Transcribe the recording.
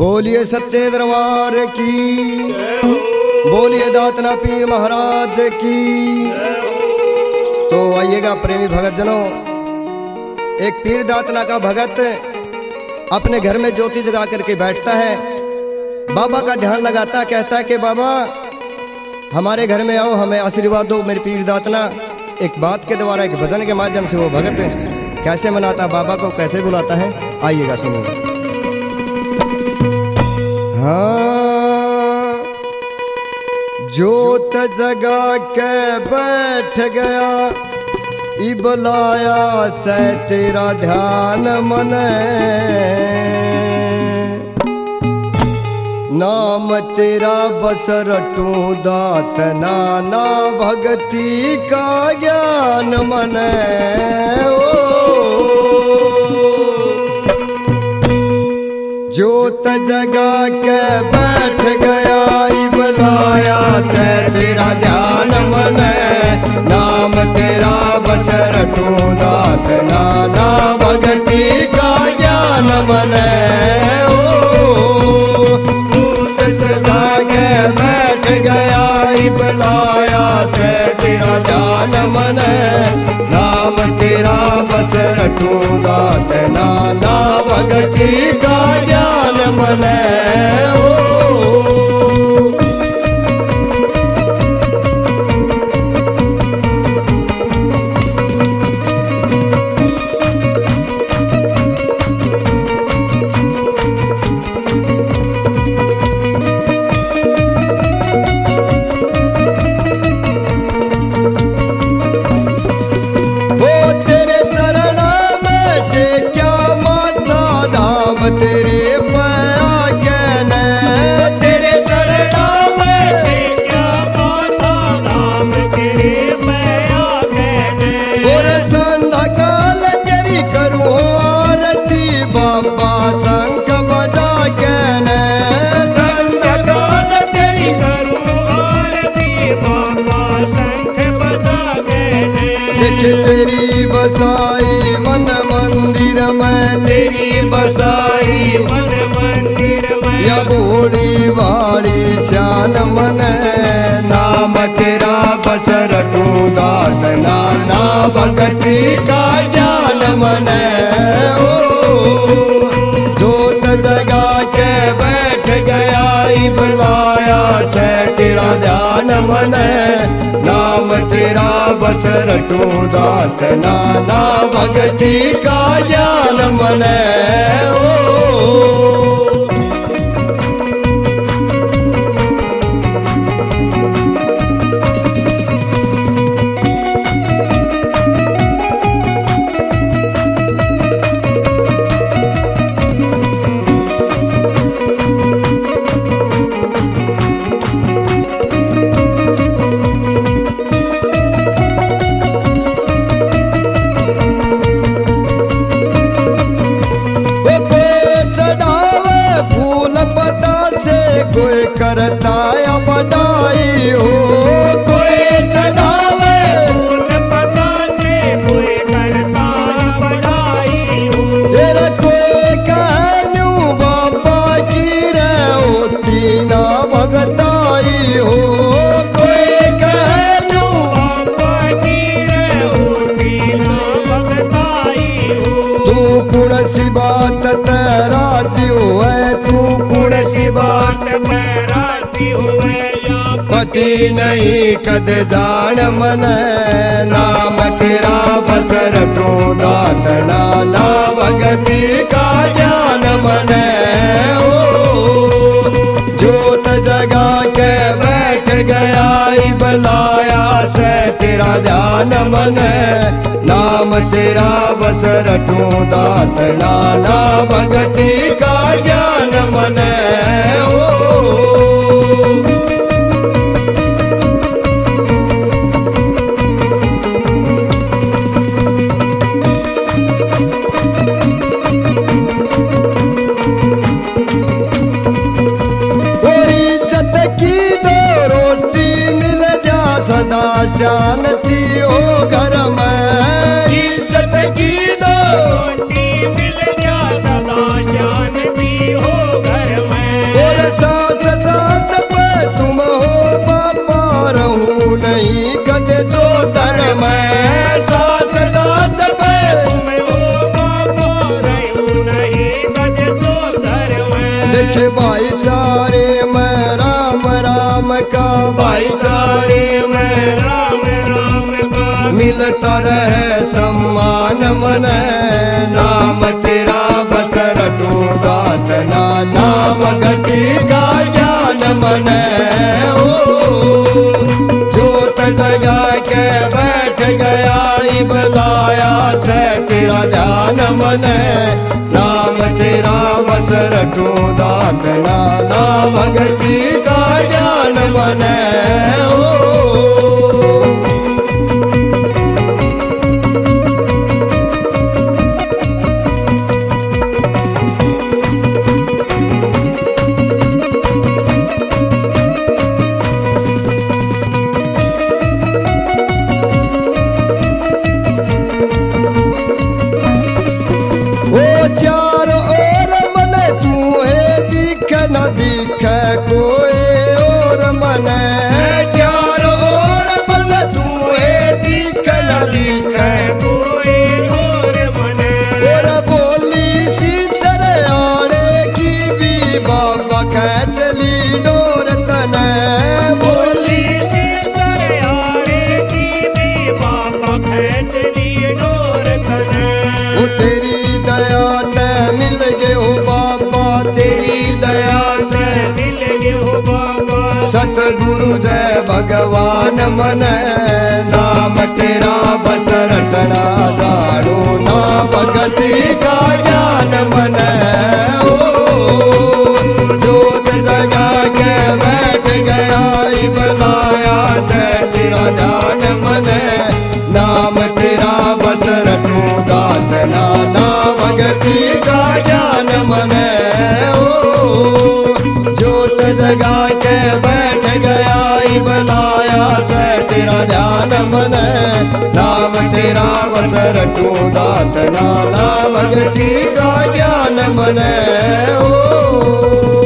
बोलिए सच्चे दरबार की, बोलिए दातना पीर महाराज की। तो आइएगा प्रेमी भगत जनों, एक पीर दातना का भगत अपने घर में ज्योति जगा करके बैठता है, बाबा का ध्यान लगाता, कहता है कि बाबा हमारे घर में आओ, हमें आशीर्वाद दो मेरे पीर दातना। एक बात के द्वारा, एक भजन के माध्यम से वो भगत कैसे मनाता बाबा को, कैसे बुलाता है, आइएगा सुनिए। हाँ, ज्योत जगा के बैठ गया, इबलाया से तेरा ध्यान मने, नाम तेरा बस रटूं दातना, ना भक्ति का ज्ञान मने। ज्योत जगा के बैठ गया, इबलाया से तेरा ध्यान मने, नाम तेरा बस रटूं दातना, ना भक्ति का ज्ञान मने। बैठ गया, इबलाया से तेरा ध्यान मने, नाम तेरा बस रटूं दातना, ना भक्ति का ज्ञान मने। तेरी बसाई मन मंदिर में, तेरी बसाई मन मंदिर में, या भोली वाली श्यान मन, नाम तेरा बस रटूं दातना, ना भक्ति का ज्ञान मने। ज्योत जगा के बैठ गया, इबलाया से तेरा ध्यान मने, नाम तेरा बस रटूं दातना, ना भक्ति का ज्ञान मने। कोई करता या बधाई हो, कोई चढ़ावे फूल पता से, कोई करता या बधाई हो। तेरा कोई कहनू बाबा की रे होती ना भगताई हो, कोई कहनू बाबा की रे होती ना भगताई हो। तू कुण सी बात तेरा जीव है, तू कुण सी बात पटी नहीं कद जान मन, नाम तेरा बस रटूं दातना, ना भक्ति का ज्ञान मने। ज्योत जगा के बैठ गया, इबलाया से तेरा ध्यान मने, नाम तेरा बस रटूं दातना, ना भक्ति का ज्ञान मने। सदा शांति हो घर में, इज्जत की दो रोटी मिल जा, सदा शांति हो घर में। के भाईचारे में राम राम का, भाईचारे में राम राम का, मिलता रहे सम्मान मन, नाम तेरा बस रटो दातना, नाम गति का ज्ञान मन। ओ जोत जगा के बैठ गया बुलाया से तेरा ध्यान मन, नाम तेरा बस रटो दातना, नाम गति का ज्ञान मन। ओ चारों ओर मन तू है, दिख न दिख कोई और मन, चारों ओर मन तू है, दिख न दिख कोई और मन। और बोली सी सरयाने की भी बाबा खैचली डोर तन, बोली से सरयाने की भी बाबा खैचली डोर तन। वो तेरी दया ते मिल गए हो बाबा, तेरी दया ते मिल गए हो बाबा, सतगुरु जय भगवान मन, नाम तेरा बस रटना जानो, नाम गति का ज्ञान मन। ओ जोत जगा के बैठ गया बुलाया से तेरा ध्यान मन, नाम तेरा बस रटो दातना, नाम गति का ज्ञान मन। ओ जोत जगा के बैठ गया बुलाया से तेरा ध्यान मन, नाम तेरा बस रटो दातना, नाम गति का ज्ञान मन। ओ